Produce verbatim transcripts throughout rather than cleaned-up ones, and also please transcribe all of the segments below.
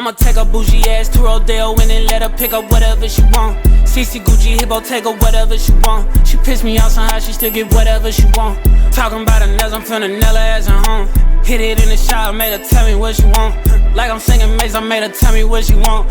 I'ma take a bougie ass to Rodeo and then let her pick up whatever she want. C C Gucci, Hippo, take her whatever she want. She pissed me off somehow, she still get whatever she want. Talking about her nails, I'm finna nail her ass at home. Hit it in the shower, made her tell me what she want. Like I'm singing Mace, I made her tell me what she want.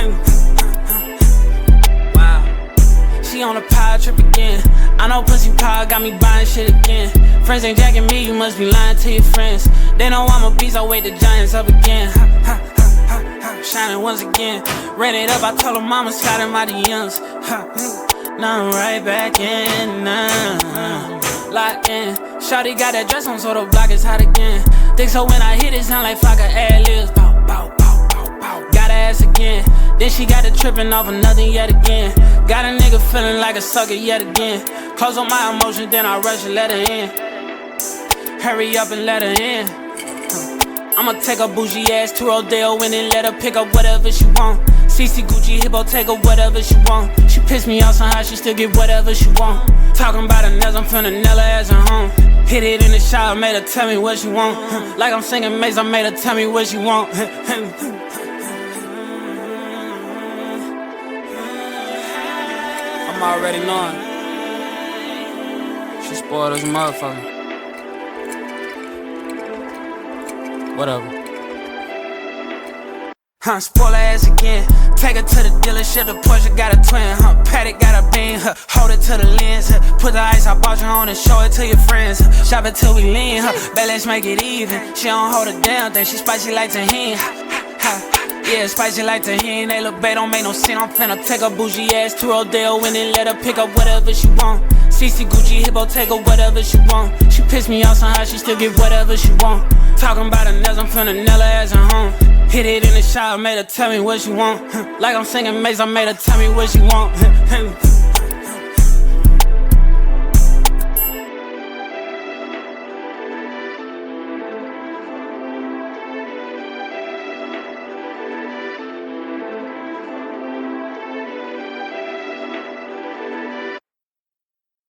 Wow, she on a power trip again. I know pussy power got me buying shit again. Friends ain't jacking me, you must be lying to your friends. They know I'm a beast, I wake the giants up again. Shining once again. Ran it up, I told her mama, slide in my D Ms. Now I'm right back in, now locked in. Shawty got that dress on, so the block is hot again. Think so when I hit it, sound like Flocka ad-libs. Bow, bow, bow, bow, bow. Got her ass again. Then she got the tripping off of nothing yet again. Got a nigga feeling like a sucker yet again. Close on my emotions, then I rush and let her in. Hurry up and let her in. I'ma take a bougie ass to Rodeo and then let her pick up whatever she want. C C Gucci, Hippo, take her whatever she want. She pissed me off somehow, she still get whatever she want. Talking about her nails, I'm finna nail her ass at home. Hit it in the shower, made her tell me what she want. Like I'm singing Mace, I made her tell me what she want. I'm already knowing. She spoiled as a motherfucker. Whatever. Huh, spoil her ass again. Take her to the dealership, the Porsche got a twin. Huh, Paddock got a beam, huh, hold it to the lens. Huh, put the ice I bought you on and show it to your friends. Huh, shop it till we lean, huh, bet let's make it even. She don't hold a damn thing, she spicy like tahini. Ha, ha, yeah, spicy like tahini. They look bad, don't make no sense. I'm finna take a bougie ass to Rodeo and then let her pick up whatever she want. C C Gucci, Hippo, take her whatever she want. She pissed me off somehow, she still get whatever she want. Talking about her nails, I'm finna nail her ass at home. Hit it in the shower, made her tell me what she want. Like I'm singing Mace, I made her tell me what she want.